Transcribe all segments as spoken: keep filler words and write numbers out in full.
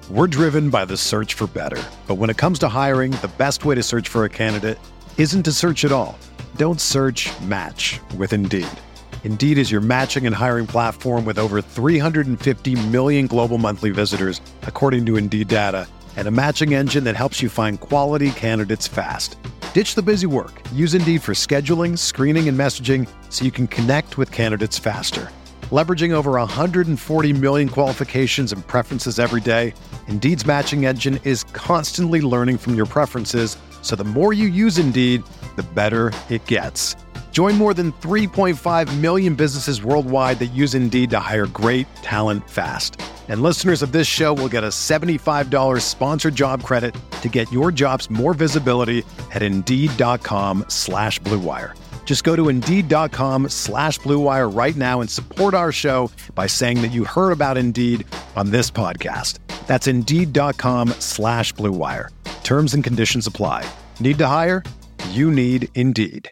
We're driven by the search for better. But when it comes to hiring, the best way to search for a candidate isn't to search at all. Don't search, match with Indeed. Indeed is your matching and hiring platform with over three hundred fifty million global monthly visitors, according to Indeed data, and a matching engine that helps you find quality candidates fast. Ditch the busy work. Use Indeed for scheduling, screening, and messaging so you can connect with candidates faster. Leveraging over one hundred forty million qualifications and preferences every day, Indeed's matching engine is constantly learning from your preferences, so the more you use Indeed, the better it gets. Join more than three point five million businesses worldwide that use Indeed to hire great talent fast. And listeners of this show will get a seventy-five dollars sponsored job credit to get your jobs more visibility at Indeed.com slash Blue Wire. Just go to Indeed.com slash Blue Wire right now and support our show by saying that you heard about Indeed on this podcast. That's Indeed.com slash Blue Wire. Terms and conditions apply. Need to hire? You need Indeed.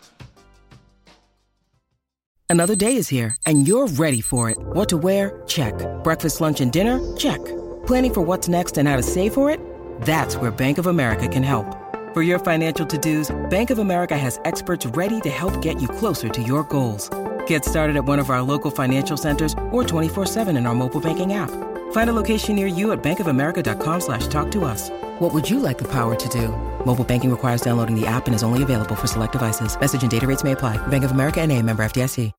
Another day is here, and you're ready for it. What to wear? Check. Breakfast, lunch, and dinner? Check. Planning for what's next and how to save for it? That's where Bank of America can help. For your financial to-dos, Bank of America has experts ready to help get you closer to your goals. Get started at one of our local financial centers or twenty-four seven in our mobile banking app. Find a location near you at bankofamerica.com slash talk to us. What would you like the power to do? Mobile banking requires downloading the app and is only available for select devices. Message and data rates may apply. Bank of America N A, member F D I C.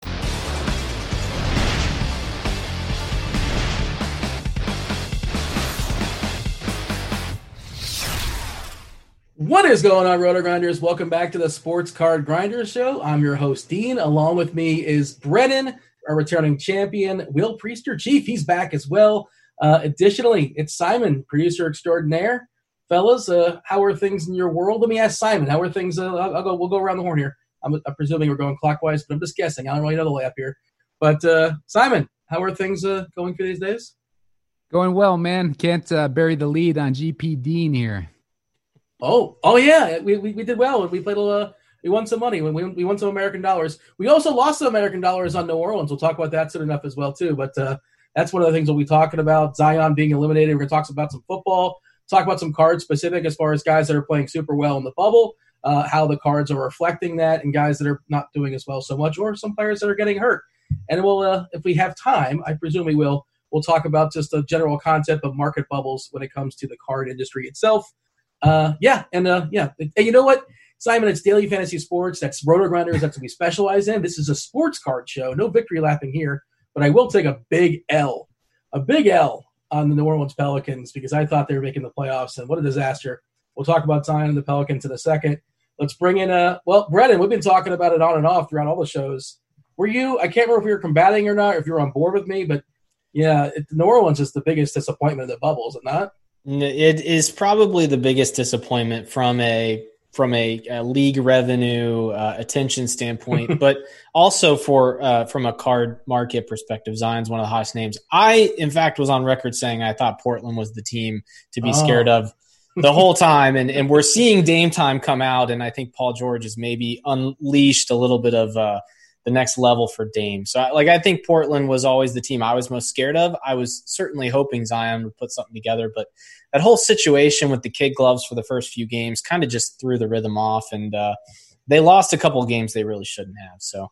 What is going on, Roto Grinders? Welcome back to the Sports Card Grinders Show. I'm your host, Dean. Along with me is Brennan, our returning champion, Will Priester. Chief, he's back as well. Uh, additionally, it's Simon, producer extraordinaire. Fellas, uh, how are things in your world? Let me ask Simon, how are things? Uh, I'll, I'll go. We'll go around the horn here. I'm, I'm presuming we're going clockwise, but I'm just guessing. I don't really know the layup here. But uh, Simon, how are things uh, going for these days? Going well, man. Can't uh, bury the lead on G P Dean here. Oh, oh yeah, we we, we did well. We played a uh, we won some money. We, we won some American dollars. We also lost some American dollars on New Orleans. We'll talk about that soon enough as well too. But uh, that's one of the things we'll be talking about. Zion being eliminated. We're going to talk about some football. Talk about some card specific as far as guys that are playing super well in the bubble, uh, how the cards are reflecting that, and guys that are not doing as well so much, or some players that are getting hurt. And we'll, uh, if we have time, I presume we will, we'll talk about just the general concept of market bubbles when it comes to the card industry itself. Uh, yeah, and uh, yeah, and you know what, Simon, it's Daily Fantasy Sports. That's Roto Grinders. That's what we specialize in. This is a sports card show. No victory lapping here, but I will take a big L, a big L on the New Orleans Pelicans because I thought they were making the playoffs, and what a disaster. We'll talk about Zion and the Pelicans in a second. Let's bring in, uh, well, Brennan, we've been talking about it on and off throughout all the shows. Were you, I can't remember if you were combating or not, or if you were on board with me, but yeah, it, New Orleans is the biggest disappointment of the bubble, is it not? It is probably the biggest disappointment from a from a, a league revenue uh, attention standpoint, but also for uh, from a card market perspective. Zion's one of the hottest names. I, in fact, was on record saying I thought Portland was the team to be oh. scared of the whole time, and and we're seeing Dame Time come out, and I think Paul George has maybe unleashed a little bit of uh, the next level for Dame. So, like, I think Portland was always the team I was most scared of. I was certainly hoping Zion would put something together, but that whole situation with the kid gloves for the first few games kind of just threw the rhythm off, and uh, they lost a couple of games they really shouldn't have. So,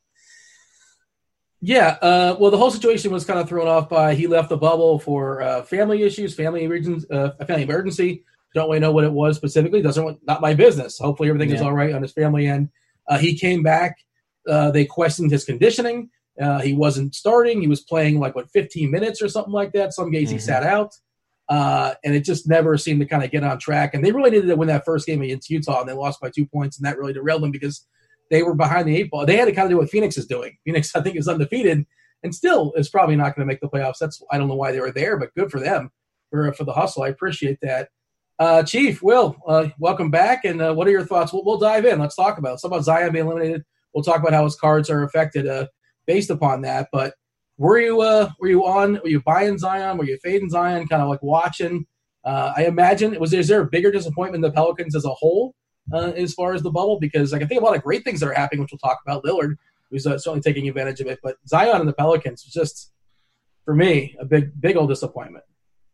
yeah, uh, well, the whole situation was kind of thrown off by he left the bubble for uh, family issues, family reasons, uh, a family emergency. Don't really know what it was specifically. Doesn't want, not my business. Hopefully, everything yeah. is all right on his family end. Uh, he came back. Uh, they questioned his conditioning. Uh, he wasn't starting. He was playing like what fifteen minutes or something like that. Some games mm-hmm. he sat out. Uh, and it just never seemed to kind of get on track. And they really needed to win that first game against Utah, and they lost by two points, and that really derailed them because they were behind the eight ball. They had to kind of do what Phoenix is doing. Phoenix, I think, is undefeated and still is probably not going to make the playoffs. That's I don't know why they were there, but good for them for, for the hustle. I appreciate that. Uh, Chief, Will, uh, welcome back. And uh, what are your thoughts? We'll, we'll dive in. Let's talk about it. Some about Zion being eliminated. We'll talk about how his cards are affected uh, based upon that. But were you uh, were you on? Were you buying Zion? Were you fading Zion? Kind of like watching? Uh, I imagine was there, is there a bigger disappointment in the Pelicans as a whole uh, as far as the bubble? Because like, I think a lot of great things that are happening, which we'll talk about. Lillard, who's uh, certainly taking advantage of it, but Zion and the Pelicans was just for me a big big old disappointment.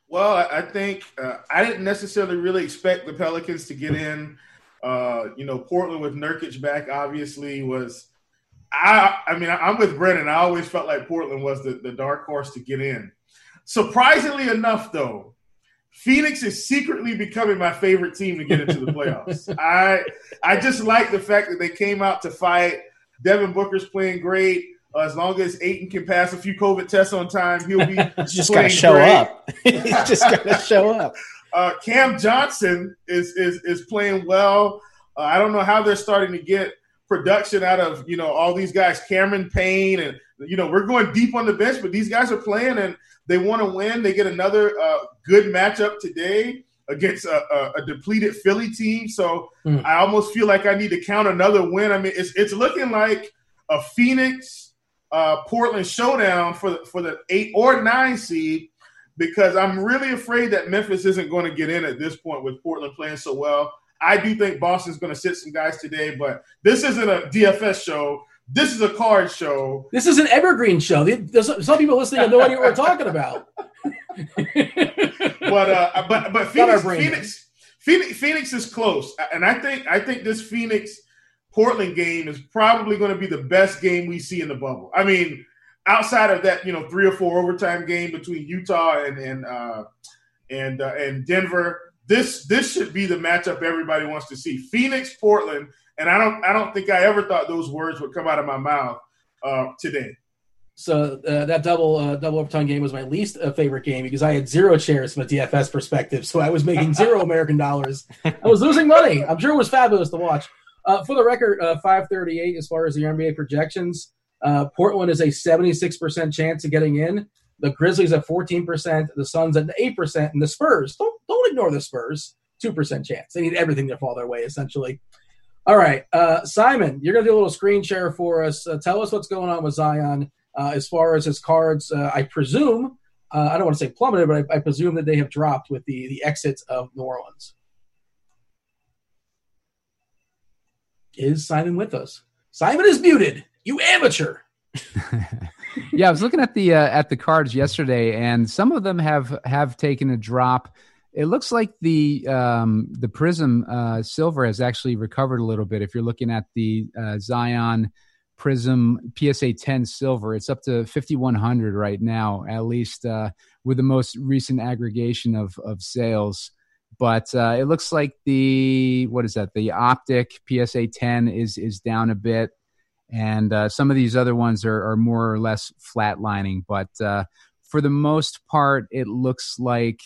Well, I think uh, I didn't necessarily really expect the Pelicans to get in. Uh, you know, Portland with Nurkic back obviously was – I I mean, I'm with Brennan. I always felt like Portland was the, the dark horse to get in. Surprisingly enough, though, Phoenix is secretly becoming my favorite team to get into the playoffs. I I just like the fact that they came out to fight. Devin Booker's playing great. Uh, as long as Ayton can pass a few COVID tests on time, he'll be just got to show great. up. He's just got to show up. Uh, Cam Johnson is is is playing well. Uh, I don't know how they're starting to get production out of, you know, all these guys, Cameron Payne, and, you know, we're going deep on the bench, but these guys are playing and they want to win. They get another uh, good matchup today against a, a, a depleted Philly team. So mm. I almost feel like I need to count another win. I mean, it's it's looking like a Phoenix uh, Portland showdown for the, for the eight or nine seed, because I'm really afraid that Memphis isn't going to get in at this point with Portland playing so well. I do think Boston's going to sit some guys today, but this isn't a D F S show. This is a card show. This is an evergreen show. There's some people listening have no idea what we're talking about. but uh, but but Phoenix, Phoenix, Phoenix, Phoenix is close, and I think I think this Phoenix Portland game is probably going to be the best game we see in the bubble. I mean, outside of that, you know, three or four overtime game between Utah and and uh, and uh, and Denver, this this should be the matchup everybody wants to see. Phoenix, Portland, and I don't I don't think I ever thought those words would come out of my mouth uh, today. So uh, that double uh, double overtime game was my least uh, favorite game because I had zero shares from a D F S perspective, so I was making zero American dollars. I was losing money. I'm sure it was fabulous to watch. Uh, for the record, uh, five thirty-eight as far as the N B A projections. Uh, Portland is a seventy-six percent chance of getting in. The Grizzlies at fourteen percent, the Suns at eight percent, and the Spurs, don't don't ignore the Spurs, two percent chance. They need everything to fall their way, essentially. All right, uh, Simon, you're going to do a little screen share for us. Uh, tell us what's going on with Zion uh, as far as his cards. Uh, I presume, uh, I don't want to say plummeted, but I, I presume that they have dropped with the, the exit of New Orleans. Is Simon with us? Simon is muted. You amateur. Yeah, I was looking at the uh, at the cards yesterday, and some of them have have taken a drop. It looks like the um, the Prism uh, Silver has actually recovered a little bit. If you're looking at the uh, Zion Prism P S A ten Silver, it's up to fifty-one hundred right now, at least uh, with the most recent aggregation of of sales. But uh, it looks like the, what is that? The Optic P S A ten is is down a bit. And uh, some of these other ones are, are more or less flatlining. But uh, for the most part, it looks like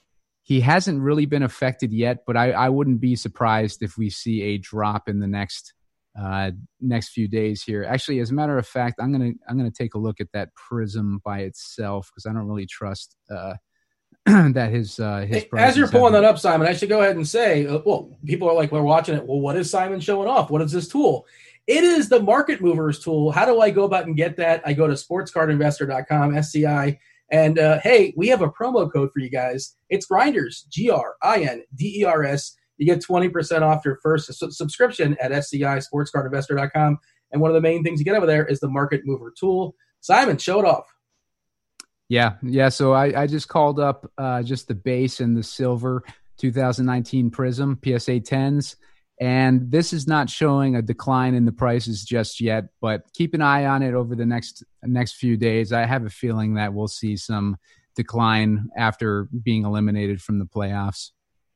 he hasn't really been affected yet. But I, I wouldn't be surprised if we see a drop in the next uh, next few days here. Actually, as a matter of fact, I'm gonna I'm gonna take a look at that Prism by itself because I don't really trust uh, that his uh, his. As you're pulling that up, Simon, I should go ahead and say, uh, well, people are like, we're watching it. Well, what is Simon showing off? What is this tool? It is the Market Movers tool. How do I go about and get that? I go to sports card investor dot com, S C I, and uh, hey, we have a promo code for you guys. It's Grinders, G R I N D E R S. You get twenty percent off your first su- subscription at S C I, sports card investor dot com. And one of the main things you get over there is the Market Mover tool. Simon, show it off. Yeah, yeah. So I, I just called up uh, just the base and the silver twenty nineteen Prism P S A tens. And this is not showing a decline in the prices just yet, but keep an eye on it over the next next few days. I have a feeling that we'll see some decline after being eliminated from the playoffs.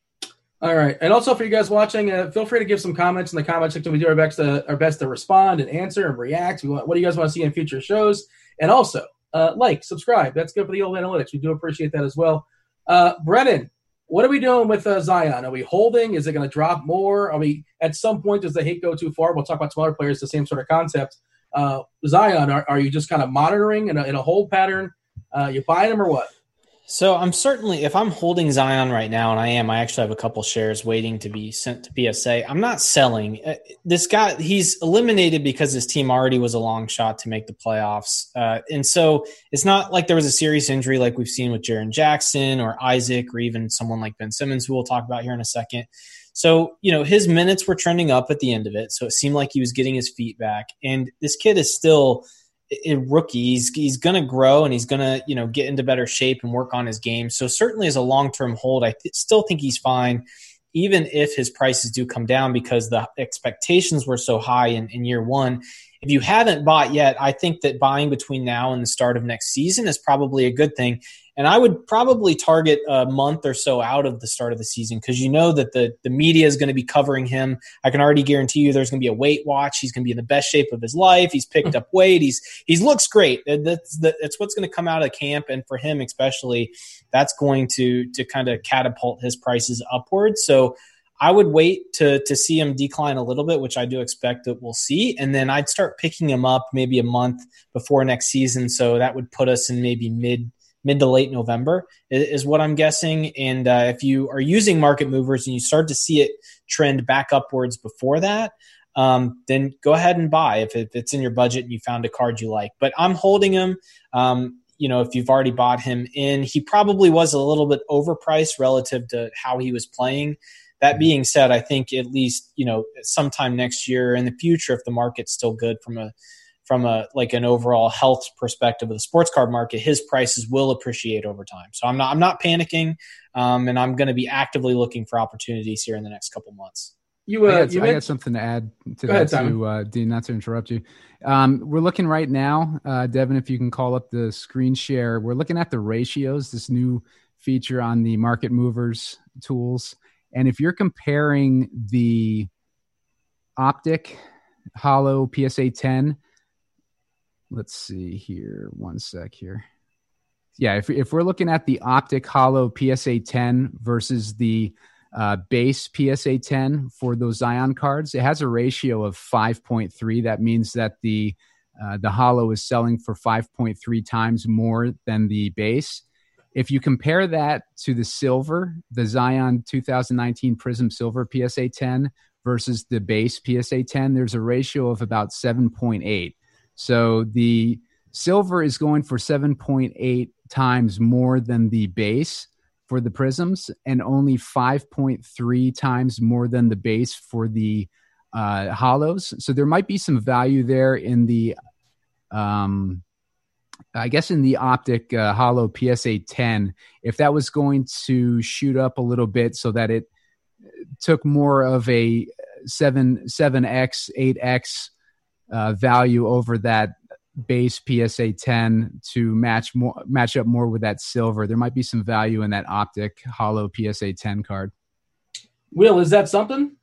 All right. And also for you guys watching, uh, feel free to give some comments in the comment section. We do our best to, our best to respond and answer and react. We want, what do you guys want to see in future shows? And also, uh, like, subscribe. That's good for the old analytics. We do appreciate that as well. Uh, Brennan, what are we doing with uh, Zion? Are we holding? Is it going to drop more? Are we at some point, does the hate go too far? We'll talk about some other players, the same sort of concept. Uh, Zion, are, are you just kind of monitoring in a, in a hold pattern? Uh, you buying him or what? So I'm certainly, if I'm holding Zion right now, and I am, I actually have a couple shares waiting to be sent to P S A. I'm not selling. This guy, he's eliminated because his team already was a long shot to make the playoffs. Uh, and so it's not like there was a serious injury like we've seen with Jaren Jackson or Isaac or even someone like Ben Simmons, who we'll talk about here in a second. So, you know, his minutes were trending up at the end of it. So it seemed like he was getting his feet back. And this kid is still a rookie. He's he's going to grow and he's going to, you know, get into better shape and work on his game. So certainly as a long-term hold, I th- still think he's fine, even if his prices do come down because the expectations were so high in, in year one. If you haven't bought yet, I think that buying between now and the start of next season is probably a good thing. And I would probably target a month or so out of the start of the season because you know that the, the media is going to be covering him. I can already guarantee you there's going to be a weight watch. He's going to be in the best shape of his life. He's picked up weight. He's he's looks great. That's that's what's going to come out of camp. And for him especially, that's going to to kind of catapult his prices upwards. So I would wait to to see him decline a little bit, which I do expect that we'll see. And then I'd start picking him up maybe a month before next season. So that would put us in maybe mid mid to late November is what I'm guessing. And uh, if you are using market movers and you start to see it trend back upwards before that, um, then go ahead and buy if, it, if it's in your budget and you found a card you like. But I'm holding him. Um, you know, if you've already bought him in, he probably was a little bit overpriced relative to how he was playing. That being said, I think at least, you know, sometime next year in the future, if the market's still good from a from a like an overall health perspective of the sports card market, his prices will appreciate over time. So I'm not I'm not panicking, um, and I'm going to be actively looking for opportunities here in the next couple months. You, uh, I, got, you I got something to add to Go that ahead, too, uh, Dean, not to interrupt you. Um, we're looking right now, uh, Devin, if you can call up the screen share, we're looking at the ratios, this new feature on the market movers tools. And if you're comparing the Optic Holo P S A ten, let's see here, one sec here. Yeah, if if we're looking at the Optic Holo P S A ten versus the uh, base P S A ten for those Zion cards, it has a ratio of five point three. That means that the uh, the Holo is selling for five point three times more than the base. If you compare that to the silver, the Zion two thousand nineteen Prism Silver P S A ten versus the base P S A ten, there's a ratio of about seven point eight. So the silver is going for seven point eight times more than the base for the Prisms and only five point three times more than the base for the uh, Holos. So there might be some value there in the um, I guess in the Optic uh, Holo P S A ten, if that was going to shoot up a little bit so that it took more of a seven, seven X, eight X uh, value over that base P S A ten to match more, match up more with that silver, there might be some value in that Optic Holo P S A ten card. Will, is that something?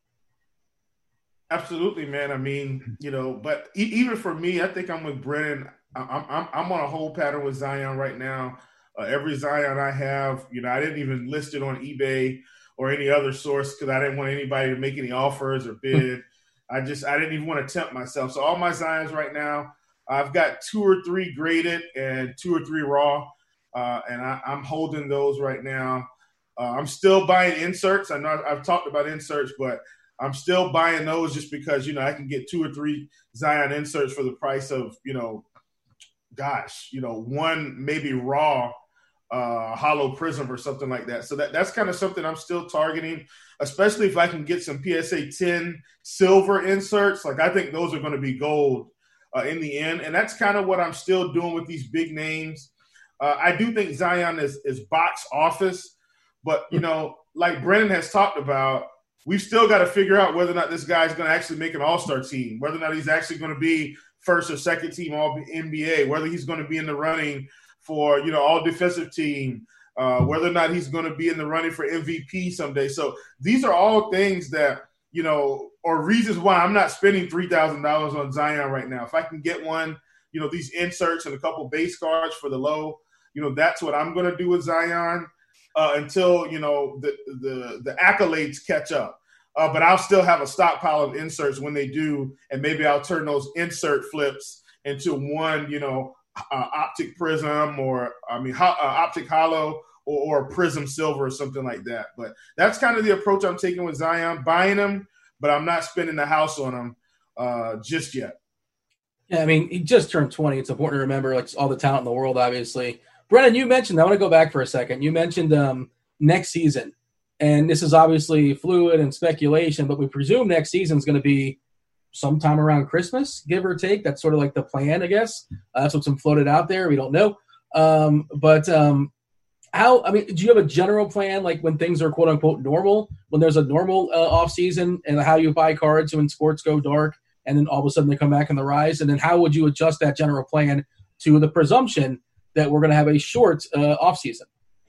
Absolutely, man. I mean, you know, but e- even for me, I think I'm with Brennan. I'm, I'm, I'm on a whole pattern with Zion right now. Uh, every Zion I have, you know, I didn't even list it on eBay or any other source because I didn't want anybody to make any offers or bid. I just, I didn't even want to tempt myself. So all my Zions right now, I've got two or three graded and two or three raw, uh, and I, I'm holding those right now. Uh, I'm still buying inserts. I know I've talked about inserts, but I'm still buying those just because, you know, I can get two or three Zion inserts for the price of, you know, gosh, you know, one maybe raw uh, Holo Prism or something like that. So that, that's kind of something I'm still targeting, especially if I can get some P S A ten silver inserts. Like I think those are going to be gold uh, in the end. And that's kind of what I'm still doing with these big names. Uh, I do think Zion is, is box office, but, you know, like Brennan has talked about, we've still got to figure out whether or not this guy's going to actually make an all-star team, whether or not he's actually going to be first or second team all N B A, whether he's going to be in the running for, you know, all defensive team, uh, whether or not he's going to be in the running for M V P someday. So these are all things that, you know, or reasons why I'm not spending three thousand dollars on Zion right now. If I can get one, you know, these inserts and a couple base cards for the low, you know, that's what I'm going to do with Zion uh, until, you know, the, the, the accolades catch up. Uh, but I'll still have a stockpile of inserts when they do, and maybe I'll turn those insert flips into one, you know, uh, Optic Prism or, I mean, ho- uh, Optic Holo or, or Prism Silver or something like that. But that's kind of the approach I'm taking with Zion, buying them, but I'm not spending the house on them uh, just yet. Yeah, I mean, he just turned twenty. It's important to remember, like, all the talent in the world, obviously. Brennan, you mentioned, I want to go back for a second. You mentioned um, next season. And this is obviously fluid and speculation, but we presume next season is going to be sometime around Christmas, give or take. That's sort of like the plan, I guess. Uh, that's what's been floated out there. We don't know. Um, but um, how, I mean, do you have a general plan, like when things are quote unquote normal, when there's a normal uh, off season, and how you buy cards when sports go dark and then all of a sudden they come back on the rise? And then how would you adjust that general plan to the presumption that we're going to have a short uh, off season?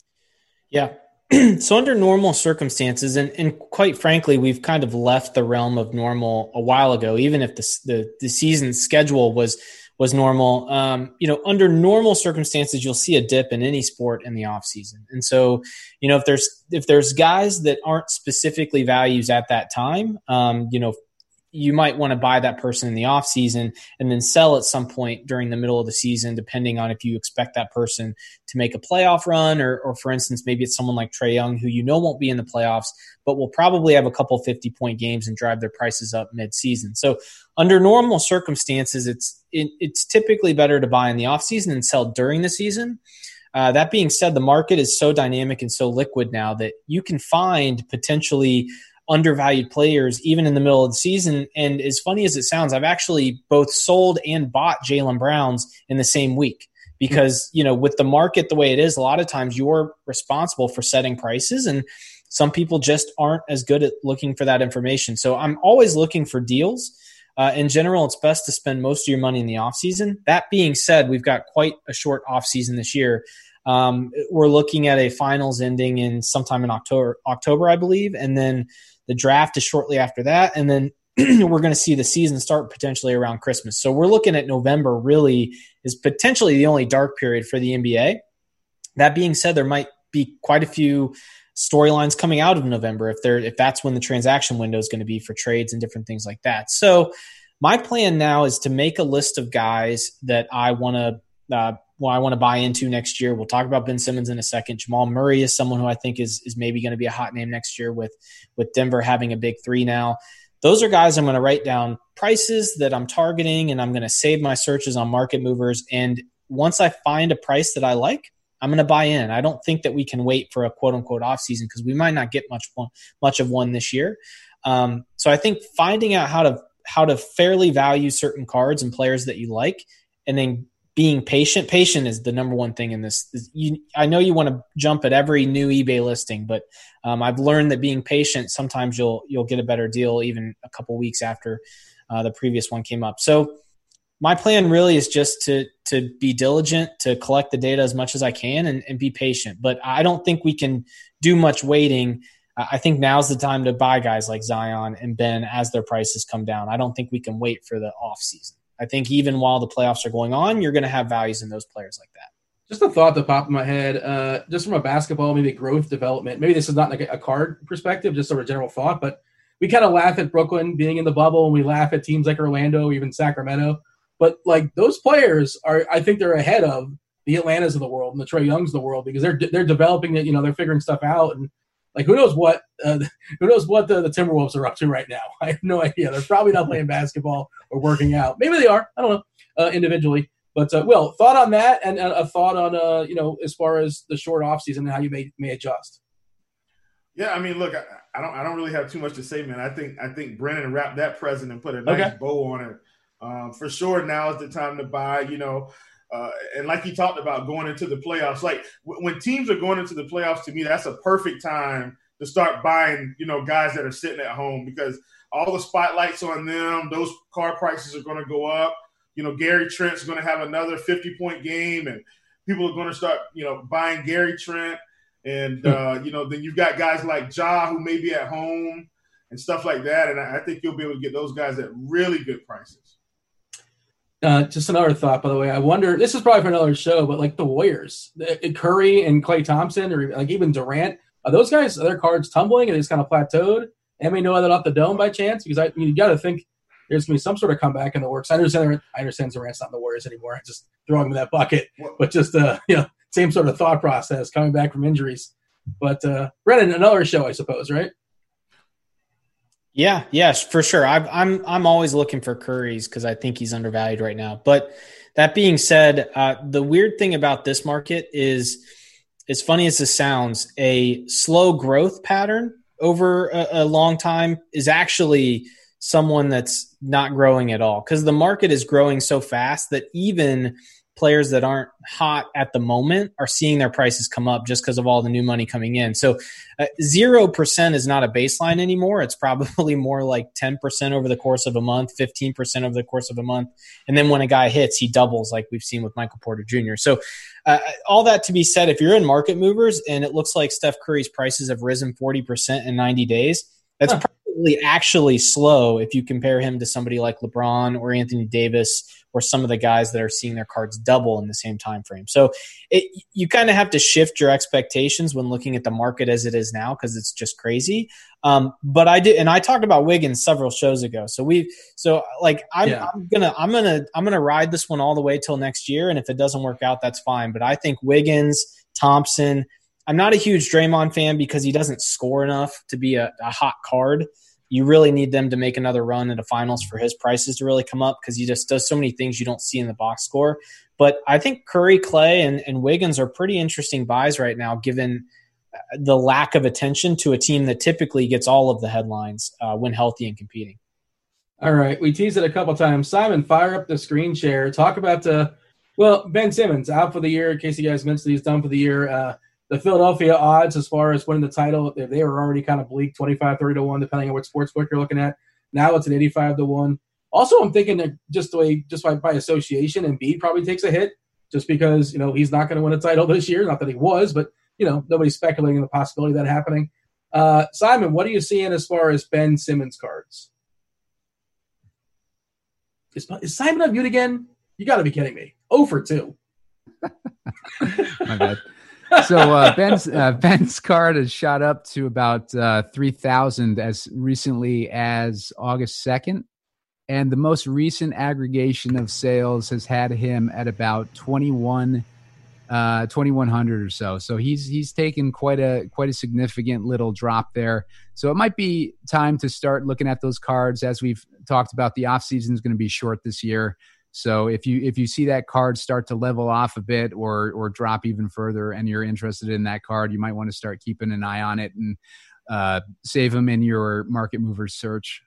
Yeah. So under normal circumstances, and, and quite frankly, we've kind of left the realm of normal a while ago, even if the the, the season schedule was was normal. Um, you know, under normal circumstances, you'll see a dip in any sport in the off season. And so, you know, if there's if there's guys that aren't specifically values at that time, um, you know, you might want to buy that person in the off season and then sell at some point during the middle of the season, depending on if you expect that person to make a playoff run, or, or for instance, maybe it's someone like Trae Young, who you know won't be in the playoffs, but will probably have a couple fifty point games and drive their prices up mid season. So under normal circumstances, it's, it, it's typically better to buy in the off season and sell during the season. Uh, that being said, the market is so dynamic and so liquid now that you can find potentially undervalued players even in the middle of the season. And as funny as it sounds, I've actually both sold and bought Jaylen Browns in the same week because, you know, with the market the way it is, a lot of times you're responsible for setting prices, and some people just aren't as good at looking for that information. So I'm always looking for deals. Uh, in general, it's best to spend most of your money in the offseason. That being said, we've got quite a short offseason this year. Um, we're looking at a finals ending in sometime in October, October, I believe, and then the draft is shortly after that, and then we're going to see the season start potentially around Christmas. So we're looking at November really is potentially the only dark period for the N B A. That being said, there might be quite a few storylines coming out of November if they're if that's when the transaction window is going to be for trades and different things like that. So my plan now is to make a list of guys that I want to uh, well, I want to buy into next year. We'll talk about Ben Simmons in a second. Jamal Murray is someone who I think is is maybe going to be a hot name next year with, with Denver having a big three now. Those are guys I'm going to write down prices that I'm targeting, and I'm going to save my searches on market movers. And once I find a price that I like, I'm going to buy in. I don't think that we can wait for a quote-unquote offseason because we might not get much one, much of one this year. Um, so I think finding out how to how to fairly value certain cards and players that you like, and then being patient. Patient is the number one thing in this. You, I know you want to jump at every new eBay listing, but um, I've learned that being patient, sometimes you'll you'll get a better deal even a couple weeks after uh, the previous one came up. So my plan really is just to to be diligent, to collect the data as much as I can, and, and be patient. But I don't think we can do much waiting. I think now's the time to buy guys like Zion and Ben as their prices come down. I don't think we can wait for the off season. I think even while the playoffs are going on, you're going to have values in those players like that. Just a thought that popped in my head, uh, just from a basketball, maybe growth development. Maybe this is not like a card perspective, just sort of general thought, but we kind of laugh at Brooklyn being in the bubble, and we laugh at teams like Orlando, even Sacramento. But like those players are, I think they're ahead of the Atlantas of the world and the Trae Youngs of the world, because they're they're developing it. You know, they're figuring stuff out, and like who knows what uh, who knows what the, the Timberwolves are up to right now. I have no idea. They're probably not playing basketball or working out. Maybe they are. I don't know uh, individually. But uh, Will, thought on that, and uh, a thought on uh, you know, as far as the short off season and how you may may adjust. Yeah, I mean, look, I, I don't I don't really have too much to say, man. I think I think Brennan wrapped that present and put a nice okay. bow on it. Um, for sure, now is the time to buy. You know. Uh, and like he talked about going into the playoffs, like w- when teams are going into the playoffs, to me, that's a perfect time to start buying, you know, guys that are sitting at home, because all the spotlight's on them. Those car prices are going to go up. You know, Gary Trent's going to have another fifty point game, and people are going to start, you know, buying Gary Trent. And, uh, you know, then you've got guys like Ja who may be at home and stuff like that. And I, I think you'll be able to get those guys at really good prices. Uh, just another thought, by the way. I wonder, this is probably for another show, but like the Warriors, Curry and Klay Thompson, or like even Durant, are those guys, are their cards tumbling and it's kind of plateaued? And we know that off the dome by chance? Because I mean, you got to think there's going to be some sort of comeback in the works. I understand, I understand Durant's not in the Warriors anymore. I just throw him in that bucket, but just, uh, you know, same sort of thought process coming back from injuries. But uh, Brennan, another show, I suppose, right? Yeah, yes, for sure. I've, I'm I'm always looking for Curry's because I think he's undervalued right now. But that being said, uh, the weird thing about this market is, as funny as this sounds, a slow growth pattern over a, a long time is actually someone that's not growing at all, because the market is growing so fast that even players that aren't hot at the moment are seeing their prices come up just because of all the new money coming in. So uh, zero percent is not a baseline anymore. It's probably more like ten percent over the course of a month, fifteen percent over the course of a month. And then when a guy hits, he doubles like we've seen with Michael Porter Junior So uh, all that to be said, if you're in market movers and it looks like Steph Curry's prices have risen forty percent in ninety days, that's huh. probably actually slow if you compare him to somebody like LeBron or Anthony Davis or some of the guys that are seeing their cards double in the same time frame. So it, you kind of have to shift your expectations when looking at the market as it is now, because it's just crazy. Um, but I did, and I talked about Wiggins several shows ago. So we, so like I'm, yeah. I'm gonna, I'm gonna, I'm gonna ride this one all the way till next year. And if it doesn't work out, that's fine. But I think Wiggins, Thompson. I'm not a huge Draymond fan because he doesn't score enough to be a, a hot card. You really need them to make another run in the finals for his prices to really come up, because he just does so many things you don't see in the box score. But I think Curry, Clay, and, and Wiggins are pretty interesting buys right now, given the lack of attention to a team that typically gets all of the headlines uh, when healthy and competing. All right. We teased it a couple times. Simon, fire up the screen share. Talk about, uh, well, Ben Simmons out for the year. In case you guys mentioned he's done for the year. Uh, The Philadelphia odds as far as winning the title, they were already kind of bleak, twenty-five, thirty to one, depending on what sportsbook you're looking at. Now it's an eighty-five to one. Also, I'm thinking that just the way, just by, by association, Embiid probably takes a hit just because, you know, he's not going to win a title this year. Not that he was, but, you know, nobody's speculating the possibility of that happening. Uh, Simon, what are you seeing as far as Ben Simmons cards? Is, is Simon on mute again? You got to be kidding me. oh for two. My bad. So uh, Ben's uh, Ben's card has shot up to about uh, three thousand as recently as August second, and the most recent aggregation of sales has had him at about twenty-one, uh, twenty-one hundred or so. So he's he's taken quite a quite a significant little drop there. So it might be time to start looking at those cards. As we've talked about, the off season is going to be short this year. So if you if you see that card start to level off a bit or or drop even further, and you're interested in that card, you might want to start keeping an eye on it and uh, save them in your market movers search.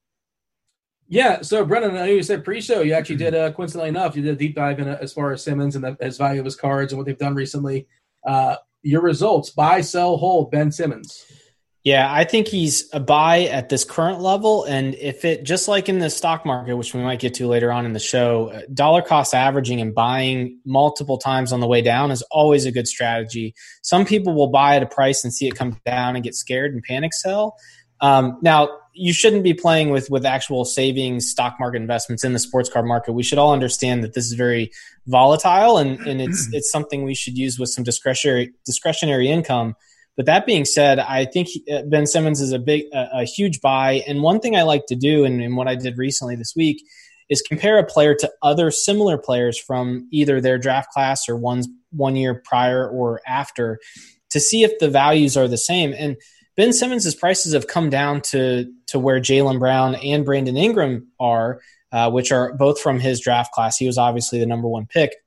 Yeah. So Brendan, I know you said pre-show you actually did, uh, coincidentally enough, you did a deep dive in uh, as far as Simmons and the, his value of his cards and what they've done recently. Uh, your results: buy, sell, hold. Ben Simmons. Yeah, I think he's a buy at this current level. And if it, just like in the stock market, which we might get to later on in the show, dollar cost averaging and buying multiple times on the way down is always a good strategy. Some people will buy at a price and see it come down and get scared and panic sell. Um, now, you shouldn't be playing with, with actual savings stock market investments in the sports card market. We should all understand that this is very volatile, and, and it's it's something we should use with some discretionary discretionary income. But that being said, I think Ben Simmons is a big, a, a huge buy. And one thing I like to do, and, and what I did recently this week, is compare a player to other similar players from either their draft class or one's one year prior or after, to see if the values are the same. And Ben Simmons' prices have come down to to where Jaylen Brown and Brandon Ingram are, uh, which are both from his draft class. He was obviously the number one pick.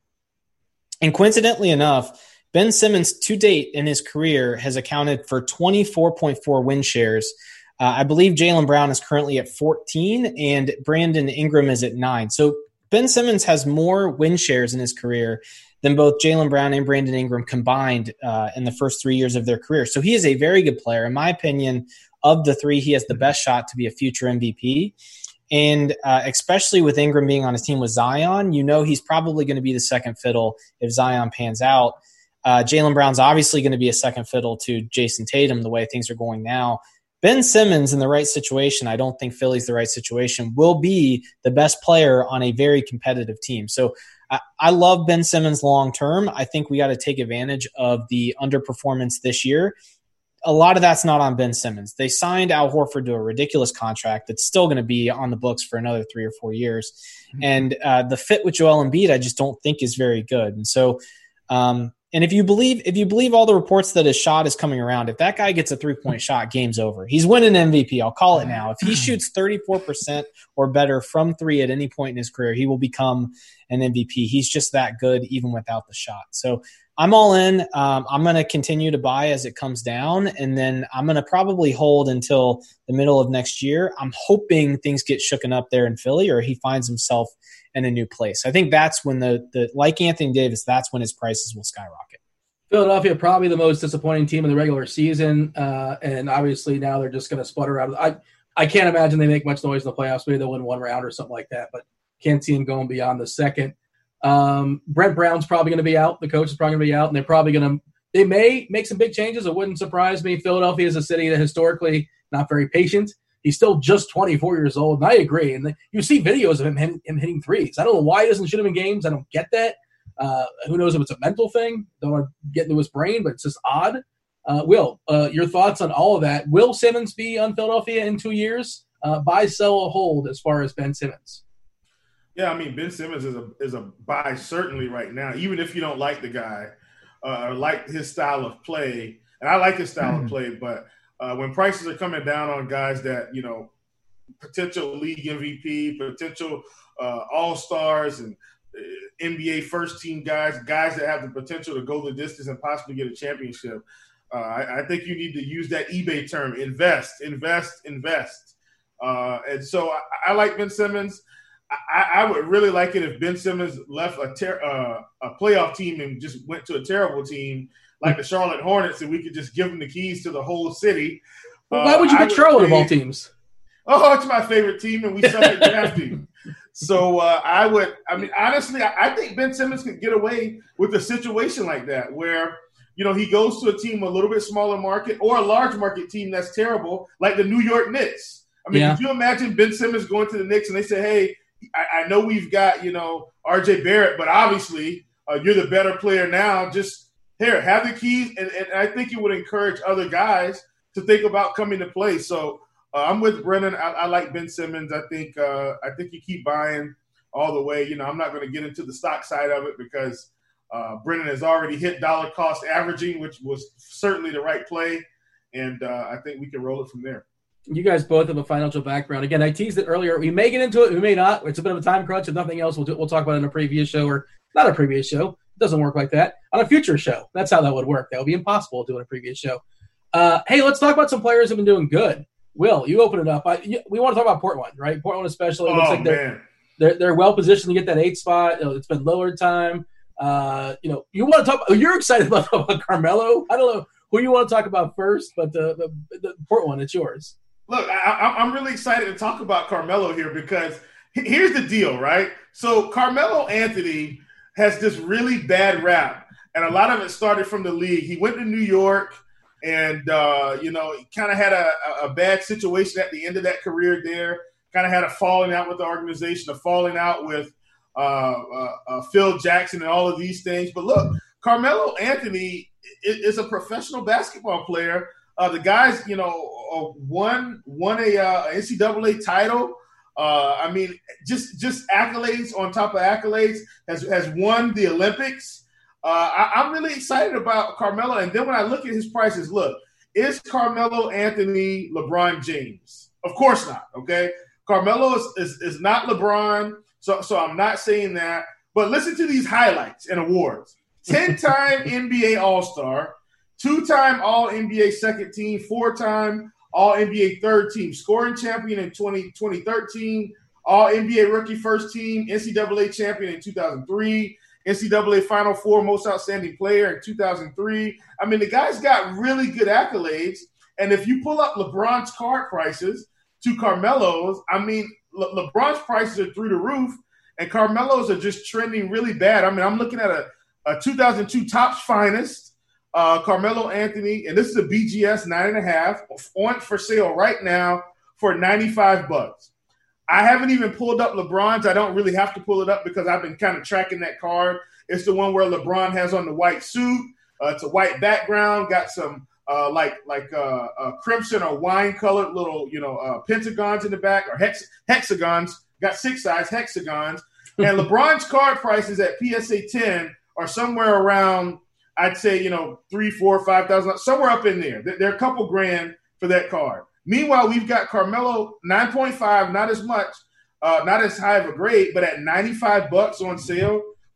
And coincidentally enough, Ben Simmons to date in his career has accounted for twenty-four point four win shares. Uh, I believe Jaylen Brown is currently at fourteen and Brandon Ingram is at nine. So Ben Simmons has more win shares in his career than both Jaylen Brown and Brandon Ingram combined uh, in the first three years of their career. So he is a very good player. In my opinion, of the three, he has the best shot to be a future M V P. And uh, especially with Ingram being on his team with Zion, you know he's probably going to be the second fiddle if Zion pans out. Uh, Jaylen Brown's obviously going to be a second fiddle to Jason Tatum the way things are going now. Ben Simmons in the right situation, I don't think Philly's the right situation, will be the best player on a very competitive team. So I, I love Ben Simmons long term. I think we got to take advantage of the underperformance this year. A lot of that's not on Ben Simmons. They signed Al Horford to a ridiculous contract that's still going to be on the books for another three or four years. Mm-hmm. And uh, the fit with Joel Embiid, I just don't think is very good. And so, um, and if you believe, if you believe all the reports that his shot is coming around, if that guy gets a three-point shot, game's over. He's winning M V P. I'll call it now. If he shoots thirty-four percent or better from three at any point in his career, he will become an M V P. He's just that good, even without the shot. So I'm all in. Um, I'm going to continue to buy as it comes down, and then I'm going to probably hold until the middle of next year. I'm hoping things get shooken up there in Philly, or he finds himself in a new place. I think that's when the, the like Anthony Davis, that's when his prices will skyrocket. Philadelphia, probably the most disappointing team in the regular season, uh, and obviously now they're just going to sputter out. I I can't imagine they make much noise in the playoffs. Maybe they'll win one round or something like that, but can't see them going beyond the second. Um, Brett Brown's probably going to be out. The coach is probably going to be out, and they're probably going to – they may make some big changes. It wouldn't surprise me. Philadelphia is a city that historically not very patient. He's still just twenty-four years old, and I agree. And you see videos of him, him, him hitting threes. I don't know why he doesn't shoot him in games. I don't get that. Uh, who knows if it's a mental thing? Don't want to get into his brain, but it's just odd. Uh, Will, uh, your thoughts on all of that? Will Simmons be on Philadelphia in two years? Uh, buy, sell, or hold as far as Ben Simmons? Yeah, I mean, Ben Simmons is a is a buy certainly right now, even if you don't like the guy uh, or like his style of play. And I like his style mm. of play, but uh, when prices are coming down on guys that, you know, potential league M V P, potential uh, all-stars and uh, N B A first-team guys, guys that have the potential to go the distance and possibly get a championship, uh, I, I think you need to use that eBay term, invest, invest, invest. Uh, and so I, I like Ben Simmons. I, I would really like it if Ben Simmons left a, ter- uh, a playoff team and just went to a terrible team like the Charlotte Hornets, and we could just give them the keys to the whole city. Well, why would you pick uh, Charlotte of all teams? Oh, it's my favorite team, and we suck at drafting. So uh, I would – I mean, honestly, I, I think Ben Simmons could get away with a situation like that where, you know, he goes to a team a little bit smaller market or a large market team that's terrible, like the New York Knicks. I mean, yeah. Could you imagine Ben Simmons going to the Knicks and they say, hey, I, I know we've got, you know, R J Barrett, but obviously uh, you're the better player now. Just here, have the keys. And, and I think it would encourage other guys to think about coming to play. So uh, I'm with Brennan. I, I like Ben Simmons. I think uh, I think you keep buying all the way. You know, I'm not going to get into the stock side of it because uh, Brennan has already hit dollar cost averaging, which was certainly the right play. And uh, I think we can roll it from there. You guys both have a financial background. Again, I teased it earlier. We may get into it. We may not. It's a bit of a time crunch. If nothing else, we'll do, we'll talk about it in a previous show or not a previous show. It doesn't work like that. On a future show. That's how that would work. That would be impossible to do in a previous show. Uh, hey, let's talk about some players who have been doing good. Will, you open it up. I, you, we want to talk about Portland, right? Portland especially. It looks oh, like they're, man. they're they're well positioned to get that eighth spot. You know, it's been lowered time. Uh, you know, you want to talk – you're excited about, about Carmelo. I don't know who you want to talk about first, but the, the, the Portland, it's yours. Look, I, I'm really excited to talk about Carmelo here because here's the deal, right? So Carmelo Anthony has this really bad rap, and a lot of it started from the league. He went to New York, and, uh, you know, he kind of had a, a bad situation at the end of that career there, kind of had a falling out with the organization, a falling out with uh, uh, uh, Phil Jackson and all of these things. But look, Carmelo Anthony is a professional basketball player. Uh, the guys, you know, uh, won won a uh, N C double A title. Uh, I mean, just just accolades on top of accolades. Has has won the Olympics. Uh, I, I'm really excited about Carmelo. And then when I look at his prices, look, is Carmelo Anthony LeBron James? Of course not. Okay, Carmelo is is, is not LeBron, so so I'm not saying that. But listen to these highlights and awards: ten-time N B A All-Star. Two-time All-N B A second team, four-time All-N B A third team, scoring champion in twenty, twenty thirteen, All-N B A rookie first team, N C double A champion in two thousand three, N C double A Final Four most outstanding player in two thousand three. I mean, the guy's got really good accolades. And if you pull up LeBron's card prices to Carmelo's, I mean, Le- LeBron's prices are through the roof, and Carmelo's are just trending really bad. I mean, I'm looking at a, a two thousand two Topps Finest, Uh, Carmelo Anthony, and this is a B G S nine and a half on for sale right now for ninety-five bucks. I haven't even pulled up LeBron's. I don't really have to pull it up because I've been kind of tracking that card. It's the one where LeBron has on the white suit. Uh, it's a white background, got some uh, like like uh, uh, crimson or wine colored little you know uh, pentagons in the back or hex- hexagons. Got six sides hexagons, and LeBron's card prices at P S A ten are somewhere around, I'd say, you know, three, four, five thousand, somewhere up in there. They're a couple grand for that card. Meanwhile, we've got Carmelo nine point five, not as much, uh, not as high of a grade, but at ninety-five bucks on sale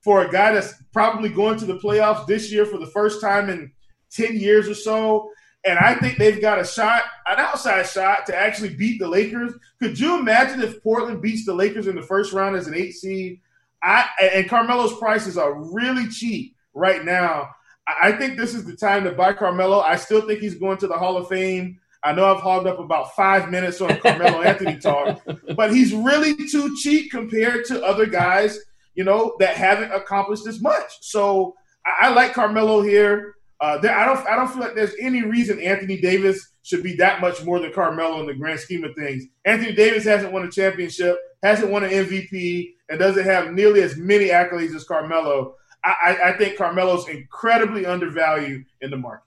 for a guy that's probably going to the playoffs this year for the first time in ten years or so. And I think they've got a shot, an outside shot, to actually beat the Lakers. Could you imagine if Portland beats the Lakers in the first round as an eight seed? I, and Carmelo's prices are really cheap right now. I think this is the time to buy Carmelo. I still think he's going to the Hall of Fame. I know I've hogged up about five minutes on Carmelo Anthony talk, but he's really too cheap compared to other guys, you know, that haven't accomplished as much. So I, I like Carmelo here. Uh, there, I don't. I don't feel like there's any reason Anthony Davis should be that much more than Carmelo in the grand scheme of things. Anthony Davis hasn't won a championship, hasn't won an M V P, and doesn't have nearly as many accolades as Carmelo. I, I, I think Carmelo's incredibly undervalued in the market.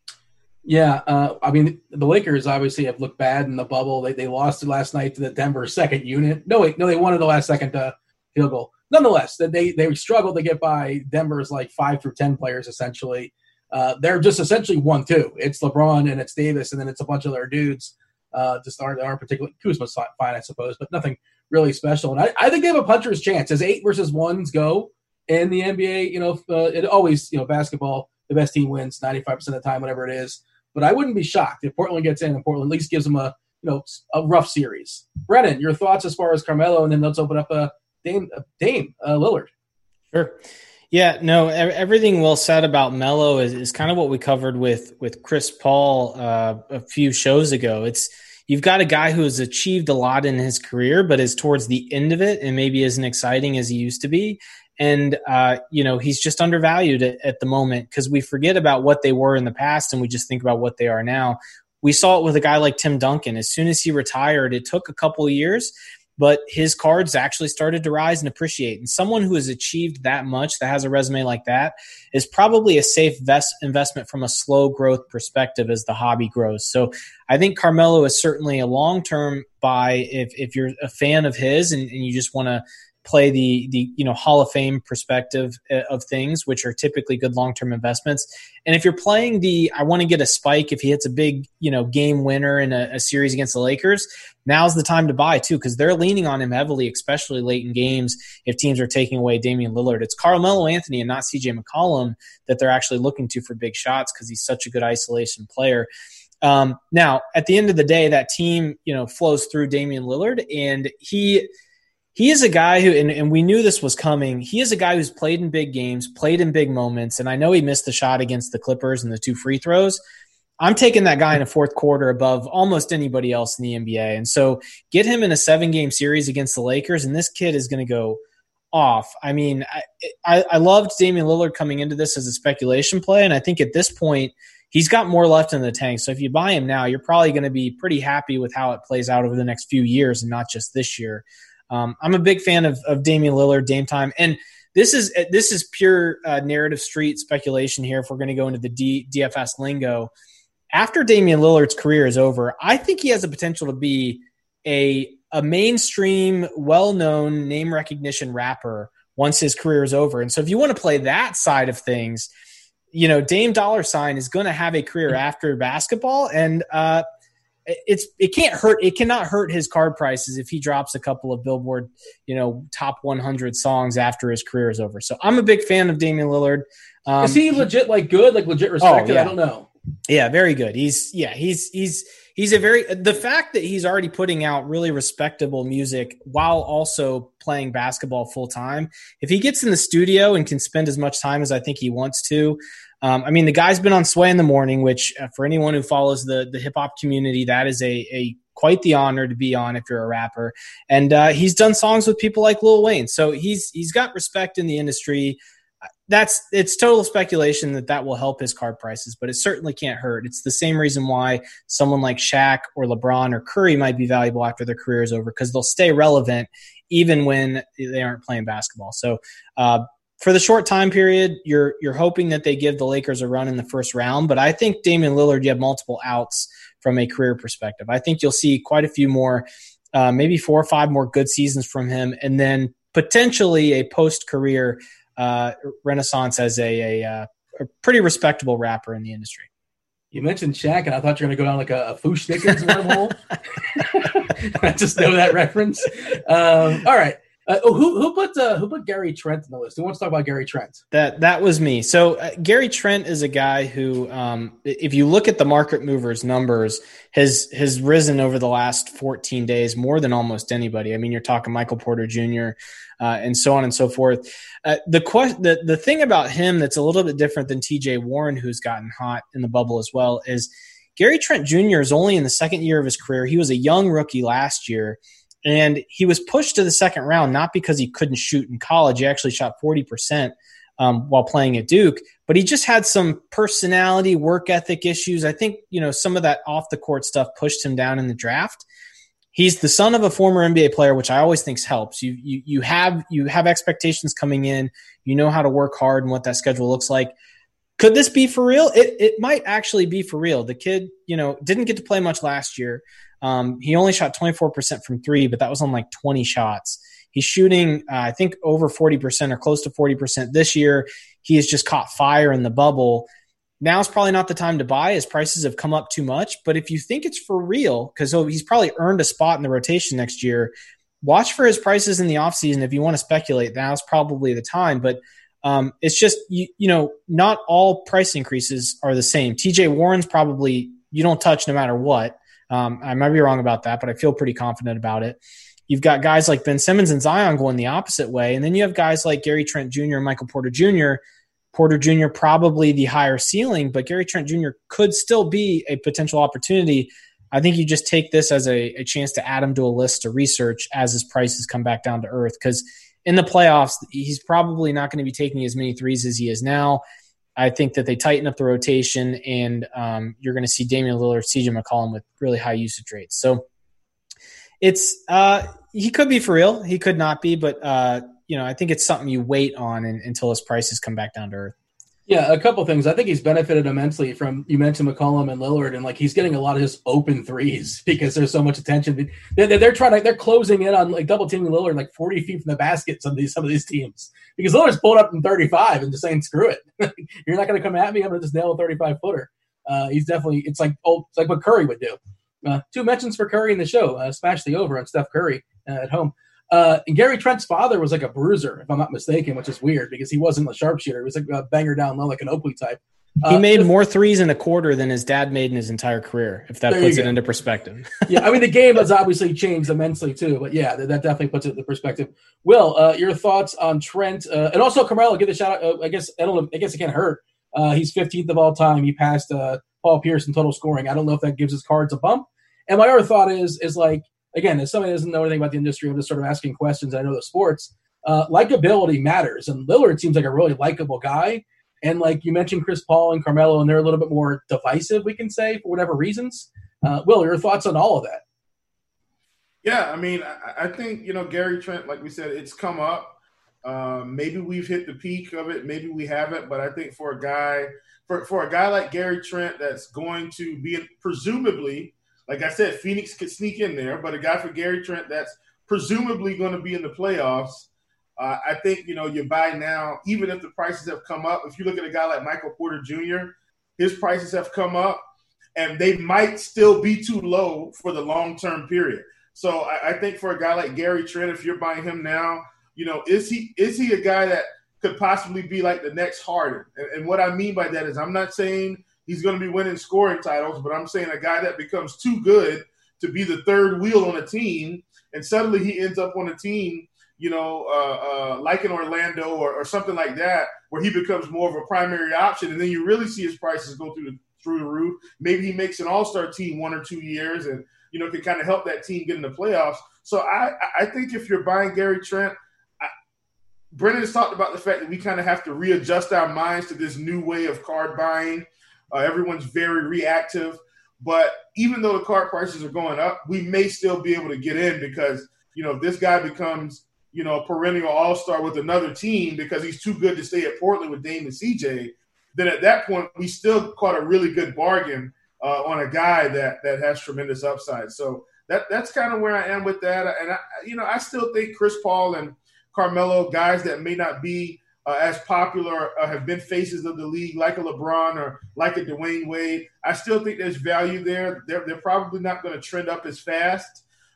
Yeah, uh, I mean, the Lakers obviously have looked bad in the bubble. They they lost it last night to the Denver second unit. No, wait, no, they won in the last second uh, field goal. Nonetheless, they they struggled to get by Denver's like five through ten players essentially. Uh, they're just essentially one two. It's LeBron and it's Davis, and then it's a bunch of their dudes. Uh, just aren't aren't particularly Kuzma's fine, I suppose, but nothing really special. And I, I think they have a puncher's chance as eight versus ones go in the N B A. You know, uh, it always you know basketball, the best team wins ninety-five percent of the time, whatever it is. But I wouldn't be shocked if Portland gets in and Portland at least gives them a you know a rough series. Brennan, your thoughts as far as Carmelo, and then let's open up a Dame uh, Dame uh, Lillard. Sure. Yeah, no, everything Will said about Melo is, is kind of what we covered with with Chris Paul uh, a few shows ago. It's you've got a guy who has achieved a lot in his career, but is towards the end of it and maybe isn't exciting as he used to be. And, uh, you know, he's just undervalued at, at the moment because we forget about what they were in the past and we just think about what they are now. We saw it with a guy like Tim Duncan. As soon as he retired, it took a couple of years, but his cards actually started to rise and appreciate. And someone who has achieved that much, that has a resume like that, is probably a safe vest investment from a slow growth perspective as the hobby grows. So I think Carmelo is certainly a long-term buy if, if you're a fan of his and, and you just want to play the the you know Hall of Fame perspective of things, which are typically good long-term investments. And if you're playing the I want to get a spike if he hits a big you know game winner in a, a series against the Lakers, now's the time to buy too because they're leaning on him heavily, especially late in games if teams are taking away Damian Lillard. It's Carmelo Anthony and not C J McCollum that they're actually looking to for big shots because he's such a good isolation player. Um, now, at the end of the day, that team you know flows through Damian Lillard, and he – He is a guy who, and, and we knew this was coming, he is a guy who's played in big games, played in big moments, and I know he missed the shot against the Clippers and the two free throws. I'm taking that guy in a fourth quarter above almost anybody else in the N B A. And so get him in a seven-game series against the Lakers, and this kid is going to go off. I mean, I, I, I loved Damian Lillard coming into this as a speculation play, and I think at this point he's got more left in the tank. So if you buy him now, you're probably going to be pretty happy with how it plays out over the next few years and not just this year. Um, I'm a big fan of, of Damian Lillard, Dame time. And this is this is pure uh, narrative street speculation here if we're going to go into the D, DFS lingo. After Damian Lillard's career is over, I think he has the potential to be a, a mainstream, well-known, name recognition rapper once his career is over. And so if you want to play that side of things, you know, Dame Dollar Sign is going to have a career after basketball. And uh It's it can't hurt it cannot hurt his card prices if he drops a couple of Billboard, you know, top one hundred songs after his career is over. So I'm a big fan of Damian Lillard. Um, is he legit like good, like legit respected? Oh, yeah. I don't know. Yeah, very good. He's yeah, he's he's he's a very the fact that he's already putting out really respectable music while also playing basketball full time. If he gets in the studio and can spend as much time as I think he wants to. Um, I mean, the guy's been on Sway in the Morning, which uh, for anyone who follows the the hip hop community, that is a a quite the honor to be on if you're a rapper. And uh, he's done songs with people like Lil Wayne, so he's he's got respect in the industry. That's it's total speculation that that will help his card prices, but it certainly can't hurt. It's the same reason why someone like Shaq or LeBron or Curry might be valuable after their career is over because they'll stay relevant even when they aren't playing basketball. So. Uh, For the short time period, you're you're hoping that they give the Lakers a run in the first round, but I think Damian Lillard, you have multiple outs from a career perspective. I think you'll see quite a few more, uh, maybe four or five more good seasons from him, and then potentially a post-career uh, renaissance as a, a, a pretty respectable rapper in the industry. You mentioned Shaq, and I thought you were going to go down like a, a Fushnikins wormhole. I just know that reference. Um, all right. Uh, oh, who who put uh, who put Gary Trent in the list? Who wants to talk about Gary Trent? That that was me. So uh, Gary Trent is a guy who, um, if you look at the market movers numbers, has has risen over the last fourteen days more than almost anybody. I mean, you're talking Michael Porter Junior Uh, and so on and so forth. Uh, the question, the the thing about him that's a little bit different than T J Warren, who's gotten hot in the bubble as well, is Gary Trent Junior is only in the second year of his career. He was a young rookie last year. And he was pushed to the second round, not because he couldn't shoot in college. He actually shot forty percent um, while playing at Duke, but he just had some personality, work ethic issues. I think, you know, some of that off the court stuff pushed him down in the draft. He's the son of a former N B A player, which I always think helps. You, you, you have, you have expectations coming in. You know how to work hard and what that schedule looks like. Could this be for real? It, it might actually be for real. The kid, you know, didn't get to play much last year. Um, he only shot twenty-four percent from three, but that was on like twenty shots. He's shooting, uh, I think, over forty percent or close to forty percent this year. He has just caught fire in the bubble. Now's probably not the time to buy. His prices have come up too much. But if you think it's for real, because oh, he's probably earned a spot in the rotation next year, watch for his prices in the offseason. If you want to speculate, now's probably the time. But um, it's just, you, you know, not all price increases are the same. T J Warren's probably you don't touch no matter what. Um, I might be wrong about that, but I feel pretty confident about it. You've got guys like Ben Simmons and Zion going the opposite way. And then you have guys like Gary Trent Junior and Michael Porter Junior Porter Junior probably the higher ceiling, but Gary Trent Junior could still be a potential opportunity. I think you just take this as a, a chance to add him to a list to research as his prices come back down to earth. Because in the playoffs, he's probably not going to be taking as many threes as he is now. I think that they tighten up the rotation, and um, you're going to see Damian Lillard, C J McCollum with really high usage rates. So it's uh, he could be for real. He could not be, but uh, you know, I think it's something you wait on in, until his prices come back down to earth. Yeah, a couple things. I think he's benefited immensely from, you mentioned McCollum and Lillard, and like he's getting a lot of just open threes because there's so much attention. They're, they're trying to, they're closing in on like double teaming Lillard like forty feet from the basket. Some of these, some of these teams, because Lillard's pulled up from thirty-five and just saying, screw it. You're not going to come at me. I'm going to just nail a thirty-five footer. Uh, he's definitely, it's like, oh, it's like what Curry would do. Uh, two mentions for Curry in the show, uh, smash the over on Steph Curry uh, at home. Uh, and Gary Trent's father was like a bruiser, if I'm not mistaken, which is weird because he wasn't a sharpshooter. He was like a banger down low, like an Oakley type. Uh, he made just, more threes in a quarter than his dad made in his entire career, if that puts it into perspective. Yeah, I mean, the game has obviously changed immensely too, but yeah, that, that definitely puts it into perspective. Will, uh, your thoughts on Trent? Uh, and also Carmelo, give a shout out. Uh, I guess I don't know, I guess it can't hurt. Uh, he's fifteenth of all time. He passed uh, Paul Pierce in total scoring. I don't know if that gives his cards a bump. And my other thought is, is like, again, as somebody who doesn't know anything about the industry, I'm just sort of asking questions. I know the sports. Uh, likability matters. And Lillard seems like a really likable guy. And like you mentioned, Chris Paul and Carmelo, and they're a little bit more divisive, we can say, for whatever reasons. Uh, Will, your thoughts on all of that? Yeah, I mean, I, I think, you know, Gary Trent, like we said, it's come up. Uh, maybe we've hit the peak of it. Maybe we haven't. But I think for a guy, for, for a guy like Gary Trent that's going to be presumably – like I said, Phoenix could sneak in there, but a guy for Gary Trent that's presumably going to be in the playoffs, uh, I think, you know, you buy now, even if the prices have come up. If you look at a guy like Michael Porter Junior, his prices have come up, and they might still be too low for the long-term period. So I, I think for a guy like Gary Trent, if you're buying him now, you know, is he is he a guy that could possibly be like the next Harden? And, and what I mean by that is I'm not saying – he's going to be winning scoring titles, but I'm saying a guy that becomes too good to be the third wheel on a team, and suddenly he ends up on a team, you know, uh, uh, like in Orlando or, or something like that, where he becomes more of a primary option, and then you really see his prices go through the, through the roof. Maybe he makes an all-star team one or two years and, you know, can kind of help that team get in the playoffs. So I, I think if you're buying Gary Trent, I, Brennan has talked about the fact that we kind of have to readjust our minds to this new way of card buying. Uh, everyone's very reactive, but even though the card prices are going up, we may still be able to get in because, you know, if this guy becomes, you know, a perennial all-star with another team because he's too good to stay at Portland with Dame and C J, then at that point we still caught a really good bargain uh, on a guy that that has tremendous upside. So that that's kind of where I am with that. And, I, you know, I still think Chris Paul and Carmelo, guys that may not be Uh, as popular, uh, have been faces of the league, like a LeBron or like a Dwayne Wade. I still think there's value there. They're, they're probably not going to trend up as fast,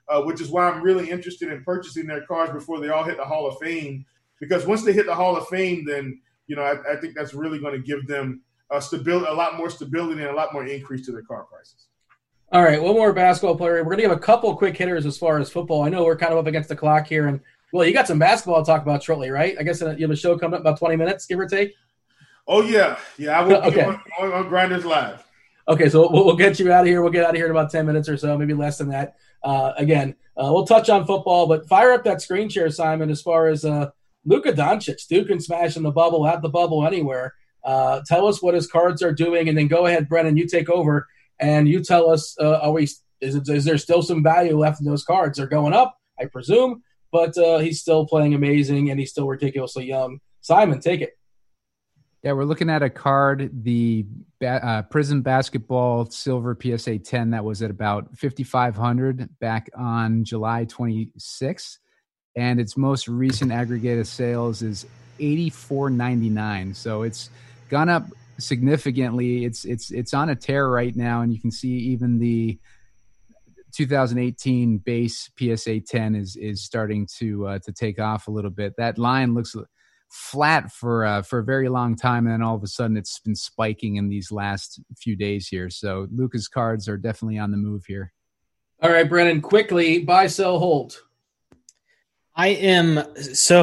uh, which is why I'm really interested in purchasing their cards before they all hit the Hall of Fame. Because once they hit the Hall of Fame, then you know I, I think that's really going to give them a stability, a lot more stability, and a lot more increase to their card prices. All right, one more basketball player. We're going to give a couple quick hitters as far as football. I know we're kind of up against the clock here, and well, you got some basketball to talk about shortly, right? I guess you have a show coming up about twenty minutes, give or take. Oh yeah, yeah. I will be okay. on, on, on Grinders Live. Okay, so we'll, we'll get you out of here. We'll get out of here in about ten minutes or so, maybe less than that. Uh, again, uh, we'll touch on football, but fire up that screen share, Simon, as far as uh, Luka Doncic, Duke and smashing the bubble, at the bubble anywhere. Uh, tell us what his cards are doing, and then go ahead, Brennan, you take over, and you tell us, uh, are we, is, it, is there still some value left in those cards? They're going up, I presume, but uh, he's still playing amazing, and he's still ridiculously young. Simon, take it. Yeah, we're looking at a card, the uh, Prism Basketball Silver P S A ten that was at about fifty-five hundred back on July twenty-sixth, and its most recent aggregated sales is eighty-four ninety-nine. So it's gone up significantly. It's it's it's on a tear right now, and you can see even the two thousand eighteen base P S A ten is is starting to uh, to take off a little bit. That line looks flat for uh, for a very long time, and then all of a sudden it's been spiking in these last few days here. So Luka's cards are definitely on the move here. All right, Brennan, quickly, buy, sell, hold. I am so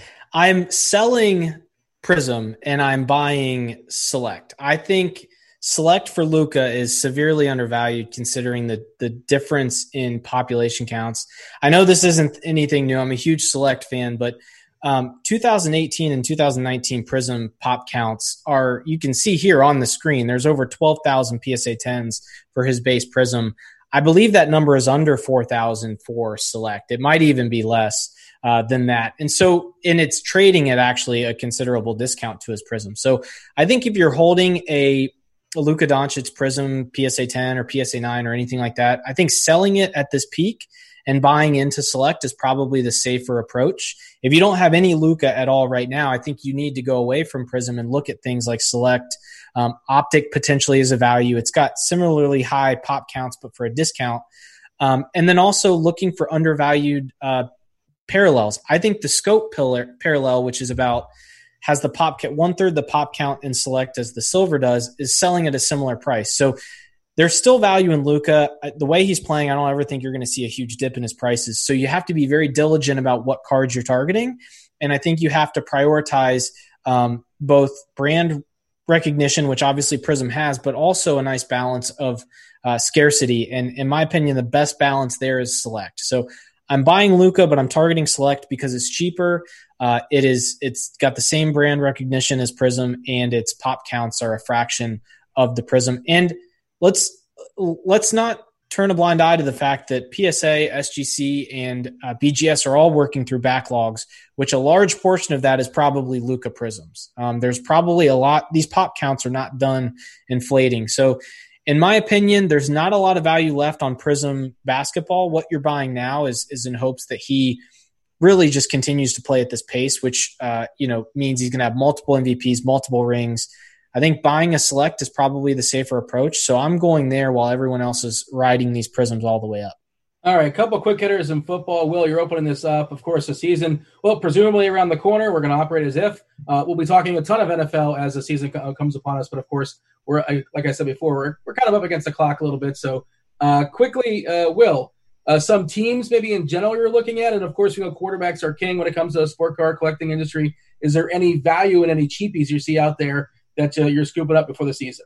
I'm selling Prism and I'm buying Select. I think Select for Luka is severely undervalued considering the the difference in population counts. I know this isn't anything new. I'm a huge Select fan, but Um, two thousand eighteen and two thousand nineteen Prism pop counts are, you can see here on the screen, there's over twelve thousand P S A tens for his base Prism. I believe that number is under four thousand for Select. It might even be less uh, than that. And so, and it's trading at actually a considerable discount to his Prism. So I think if you're holding a, a Luka Doncic Prism P S A ten or P S A nine or anything like that, I think selling it at this peak and buying into Select is probably the safer approach. If you don't have any Luka at all right now, I think you need to go away from Prism and look at things like Select. Um, Optic potentially is a value. It's got similarly high pop counts, but for a discount. Um, and then also looking for undervalued uh, parallels. I think the Scope pillar, parallel, which is about has the pop count, one third the pop count in Select as the Silver does, is selling at a similar price. So there's still value in Luka. The way he's playing, I don't ever think you're going to see a huge dip in his prices. So you have to be very diligent about what cards you're targeting. And I think you have to prioritize um, both brand recognition, which obviously Prism has, but also a nice balance of uh, scarcity. And in my opinion, the best balance there is Select. So I'm buying Luka, but I'm targeting Select because it's cheaper. Uh, it is, it's got the same brand recognition as Prism, and its pop counts are a fraction of the Prism. And Let's let's not turn a blind eye to the fact that P S A, S G C, and uh, B G S are all working through backlogs, which a large portion of that is probably Luka Prisms. Um, there's probably a lot – these pop counts are not done inflating. So in my opinion, there's not a lot of value left on Prism basketball. What you're buying now is is in hopes that he really just continues to play at this pace, which uh, you know means he's going to have multiple M V Ps, multiple rings. I think buying a Select is probably the safer approach. So I'm going there while everyone else is riding these Prisms all the way up. All right, a couple quick hitters in football. Will, you're opening this up. Of course, the season, well, presumably around the corner. We're going to operate as if. Uh, we'll be talking a ton of N F L as the season co- comes upon us. But, of course, we're like I said before, we're, we're kind of up against the clock a little bit. So uh, quickly, uh, Will, uh, some teams maybe in general you're looking at, and, of course, we know quarterbacks are king when it comes to the sport car collecting industry. Is there any value in any cheapies you see out there that uh, you're scooping up before the season?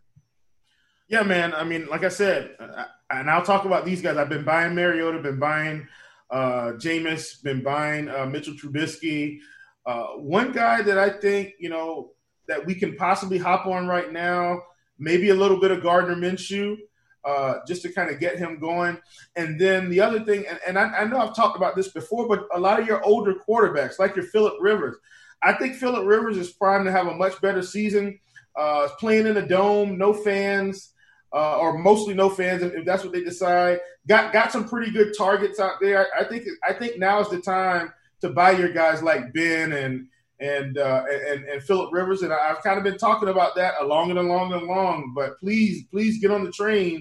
Yeah, man. I mean, like I said, I, and I'll talk about these guys. I've been buying Mariota, been buying uh, Jameis, been buying uh, Mitchell Trubisky. Uh, one guy that I think, you know, that we can possibly hop on right now, maybe a little bit of Gardner Minshew, uh, just to kind of get him going. And then the other thing, and, and I, I know I've talked about this before, but a lot of your older quarterbacks, like your Phillip Rivers, I think Phillip Rivers is primed to have a much better season. Uh, playing in a dome, no fans, uh, or mostly no fans, if, if that's what they decide. Got got some pretty good targets out there. I, I think I think now is the time to buy your guys like Ben and and uh, and and Phillip Rivers. And I've kind of been talking about that along and along and along. But please, please get on the train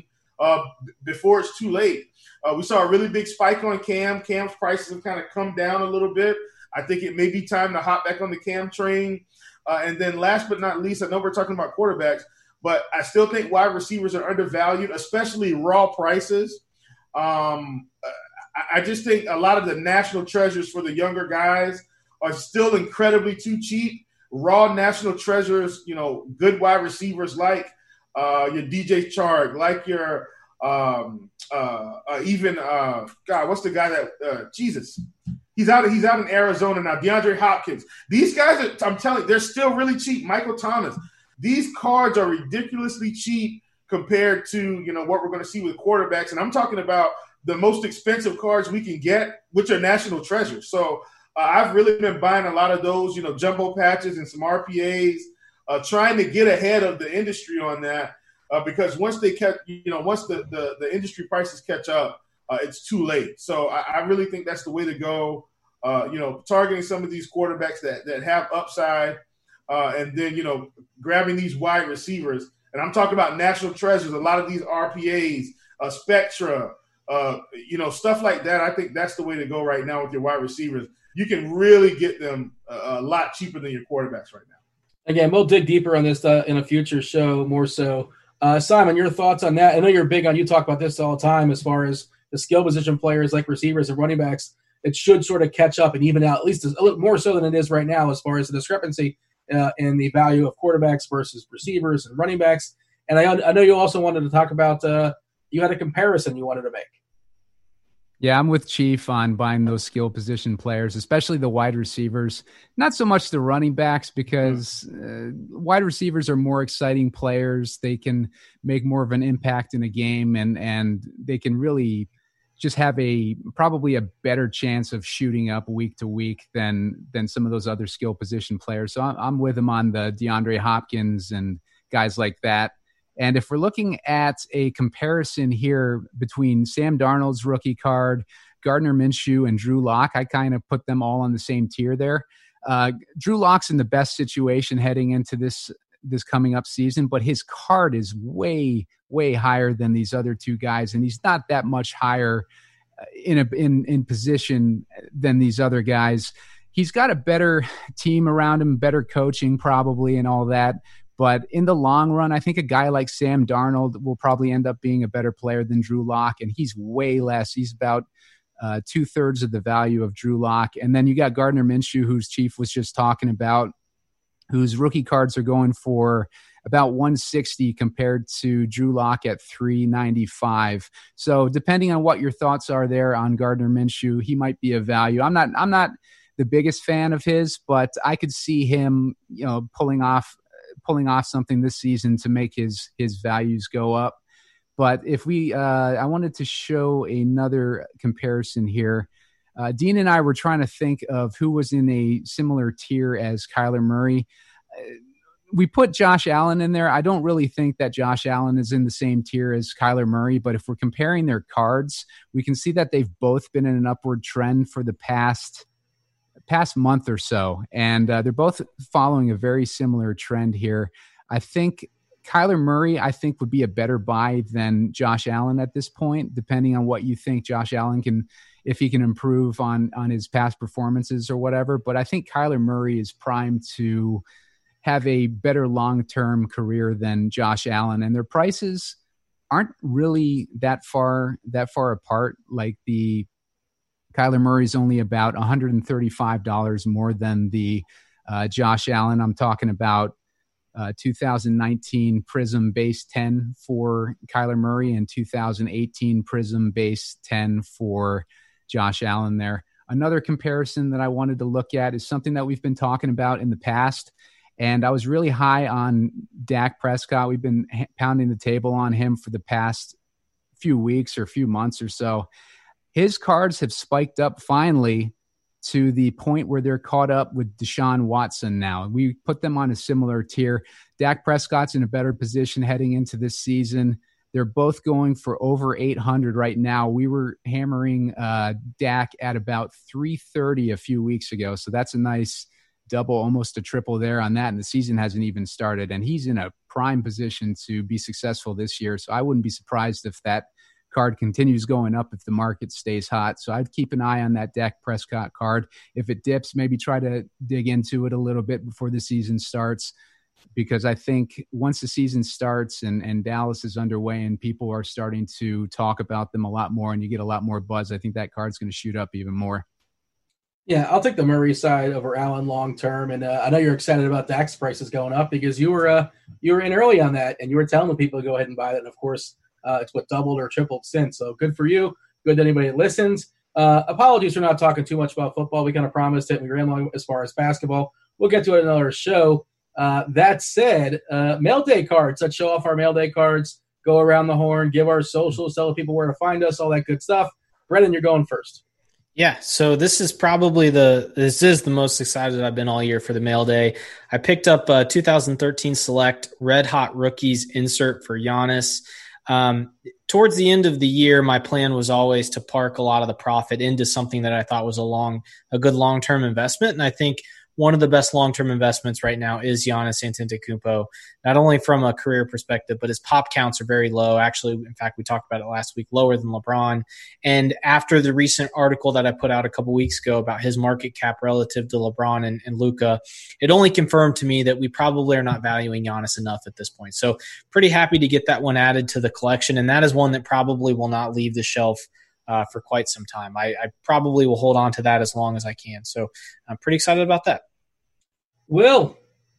uh, before it's too late. Uh, we saw a really big spike on Cam. Cam's prices have kind of come down a little bit. I think it may be time to hop back on the Cam train. Uh, and then last but not least, I know we're talking about quarterbacks, but I still think wide receivers are undervalued, especially raw prices. Um, I, I just think a lot of the national treasures for the younger guys are still incredibly too cheap. Raw national treasures, you know, good wide receivers like uh, your D J Chark, like your um, uh, uh, even uh, God, what's the guy that uh, Jesus? He's out. He's out in Arizona now. DeAndre Hopkins. These guys are. I'm telling you, they're still really cheap. Michael Thomas. These cards are ridiculously cheap compared to you know what we're going to see with quarterbacks. And I'm talking about the most expensive cards we can get, which are national treasures. So uh, I've really been buying a lot of those, you know, jumbo patches and some R P As, uh, trying to get ahead of the industry on that. Uh, because once they catch, you know, once the, the, the industry prices catch up, uh, it's too late. So I, I really think that's the way to go. Uh, you know, targeting some of these quarterbacks that that have upside, uh, and then you know, grabbing these wide receivers. And I'm talking about national treasures. A lot of these R P As, uh, Spectra, uh, you know, stuff like that. I think that's the way to go right now with your wide receivers. You can really get them a, a lot cheaper than your quarterbacks right now. Again, we'll dig deeper on this uh, in a future show, more so. Uh, Simon, your thoughts on that? I know you're big on, you talk about this all the time as far as the skill position players like receivers and running backs. It should sort of catch up and even out, at least a little more so than it is right now as far as the discrepancy uh, in the value of quarterbacks versus receivers and running backs. And I, I know you also wanted to talk about uh, you had a comparison you wanted to make. Yeah, I'm with Chief on buying those skill position players, especially the wide receivers. Not so much the running backs because uh, wide receivers are more exciting players. They can make more of an impact in a game, and and they can really just have a probably a better chance of shooting up week to week than than some of those other skill position players. So I'm, I'm with him on the DeAndre Hopkins and guys like that. And if we're looking at a comparison here between Sam Darnold's rookie card, Gardner Minshew, and Drew Lock, I kind of put them all on the same tier there. Uh, Drew Lock's in the best situation heading into this this coming up season, but his card is way, way higher than these other two guys, and he's not that much higher in a in in position than these other guys. He's got a better team around him, better coaching probably, and all that. But in the long run, I think a guy like Sam Darnold will probably end up being a better player than Drew Lock, and he's way less. He's about uh, two-thirds of the value of Drew Lock. And then you got Gardner Minshew, whose Chief was just talking about, whose rookie cards are going for about one sixty compared to Drew Lock at three ninety-five. So depending on what your thoughts are there on Gardner Minshew, he might be a value. I'm not I'm not the biggest fan of his, but I could see him, you know, pulling off pulling off something this season to make his his values go up. But if we, uh, I wanted to show another comparison here. Uh, Dean and I were trying to think of who was in a similar tier as Kyler Murray. Uh, we put Josh Allen in there. I don't really think that Josh Allen is in the same tier as Kyler Murray, but if we're comparing their cards, we can see that they've both been in an upward trend for the past past month or so, and uh, they're both following a very similar trend here. I think Kyler Murray, I think, would be a better buy than Josh Allen at this point, depending on what you think Josh Allen can, if he can improve on on his past performances or whatever. But I think Kyler Murray is primed to have a better long-term career than Josh Allen, and their prices aren't really that far that far apart. Like the Kyler Murray's only about one hundred thirty-five dollars more than the uh, Josh Allen. I'm talking about uh, two thousand nineteen Prism Base ten for Kyler Murray and two thousand eighteen Prism Base ten for Josh Allen there. Another comparison that I wanted to look at is something that we've been talking about in the past, and I was really high on Dak Prescott. We've been pounding the table on him for the past few weeks or few months or so. His cards have spiked up finally to the point where they're caught up with Deshaun Watson now. We put them on a similar tier. Dak Prescott's in a better position heading into this season. They're both going for over eight hundred right now. We were hammering uh, Dak at about three thirty a few weeks ago, so that's a nice double, almost a triple there on that, and the season hasn't even started. And he's in a prime position to be successful this year. So I wouldn't be surprised if that card continues going up if the market stays hot. So I'd keep an eye on that Dak Prescott card. If it dips, maybe try to dig into it a little bit before the season starts, because I think once the season starts and, and Dallas is underway and people are starting to talk about them a lot more and you get a lot more buzz, I think that card's going to shoot up even more. Yeah, I'll take the Murray side over Allen long term, and uh, I know you're excited about Dak's prices going up because you were uh, you were in early on that, and you were telling the people to go ahead and buy it. And of course, uh, it's what doubled or tripled since. So good for you. Good to anybody that listens. Uh, apologies for not talking too much about football. We kind of promised it. We ran long as far as basketball. We'll get to it in another show. Uh, that said, uh, mail day cards. Let's show off our mail day cards. Go around the horn. Give our socials. Tell people where to find us. All that good stuff. Brennan, you're going first. Yeah, so this is probably the this is the most excited I've been all year for the mail day. I picked up a two thousand thirteen Select Red Hot Rookies insert for Giannis. Um, towards the end of the year, my plan was always to park a lot of the profit into something that I thought was a long, a good long-term investment, and I think one of the best long-term investments right now is Giannis Antetokounmpo, not only from a career perspective, but his pop counts are very low. Actually, in fact, we talked about it last week, lower than LeBron. And after the recent article that I put out a couple weeks ago about his market cap relative to LeBron and, and Luka, it only confirmed to me that we probably are not valuing Giannis enough at this point. So pretty happy to get that one added to the collection. And that is one that probably will not leave the shelf Uh, for quite some time. I, I probably will hold on to that as long as I can. So I'm pretty excited about that. Will.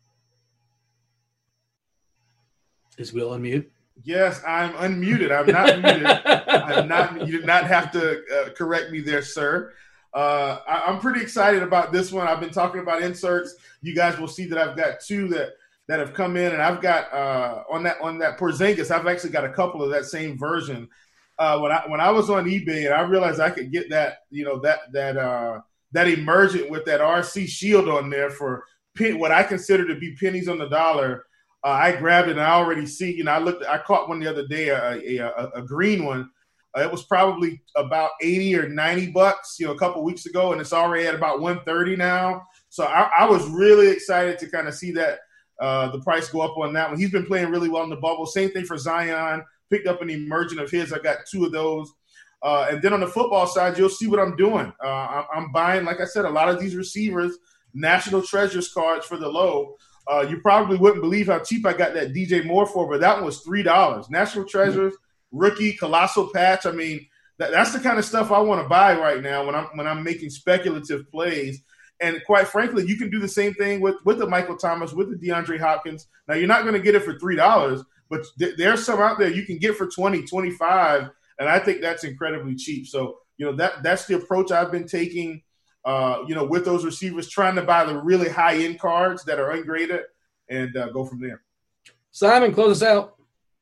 Is Will unmute? Yes, I'm unmuted. I'm not muted. I'm not. You did not have to uh, correct me there, sir. Uh, I, I'm pretty excited about this one. I've been talking about inserts. You guys will see that I've got two that, that have come in, and I've got uh, on that on that Porzingis. I've actually got a couple of that same version. Uh, when I when I was on eBay and I realized I could get that, you know, that that uh, that emergent with that R C shield on there for pen, what I consider to be pennies on the dollar, uh, I grabbed it and I already see. You know, I looked, I caught one the other day, a a, a, a green one. Uh, it was probably about eighty or ninety bucks, you know, a couple weeks ago, and it's already at about one thirty now. So I, I was really excited to kind of see that uh, the price go up on that one. He's been playing really well in the bubble. Same thing for Zion. Picked up an emergent of his. I got two of those. Uh, and then on the football side, you'll see what I'm doing. Uh, I'm, I'm buying, like I said, a lot of these receivers, National Treasures cards for the low. Uh, you probably wouldn't believe how cheap I got that D J Moore for, but that one was three dollars. National Treasures, rookie, colossal patch. I mean, that, that's the kind of stuff I want to buy right now when I'm when I'm making speculative plays. And quite frankly, you can do the same thing with, with the Michael Thomas, with the DeAndre Hopkins. Now, you're not going to get it for three dollars. But th- there's some out there you can get for twenty, twenty-five, and I think that's incredibly cheap. So, you know, that that's the approach I've been taking, uh, you know, with those receivers, trying to buy the really high-end cards that are ungraded and uh, go from there. Simon, close us out.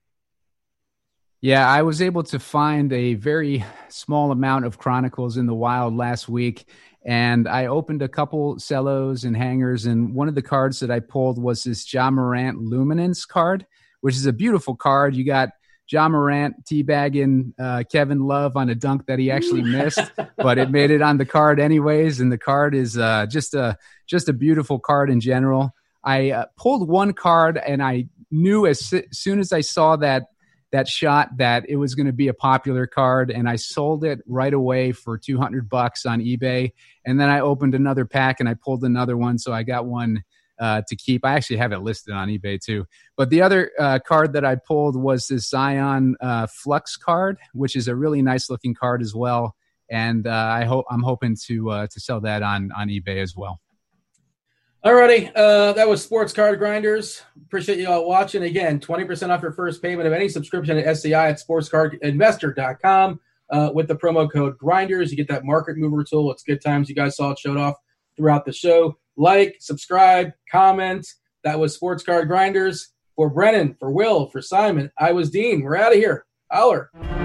Yeah, I was able to find a very small amount of Chronicles in the wild last week, and I opened a couple cellos and hangers, and one of the cards that I pulled was this Ja Morant Luminance card, which is a beautiful card. You got Ja Morant teabagging uh, Kevin Love on a dunk that he actually missed, but it made it on the card anyways. And the card is uh, just a just a beautiful card in general. I uh, pulled one card, and I knew as si- soon as I saw that that shot that it was going to be a popular card, and I sold it right away for two hundred bucks on eBay. And then I opened another pack and I pulled another one, so I got one Uh, to keep. I actually have it listed on eBay too. But the other uh, card that I pulled was this Zion uh, Flux card, which is a really nice looking card as well. And uh, I hope I'm hoping to uh, to sell that on on eBay as well. Alrighty, uh, that was Sports Card Grinders. Appreciate you all watching. Again, twenty percent off your first payment of any subscription at S C I at sports card investor dot com uh, with the promo code Grinders. You get that market mover tool. It's good times. You guys saw it showed off throughout the show. Like, subscribe, comment. That was Sports Card Grinders. For Brennan, for Will, for Simon, I was Dean. We're out of here. Holler.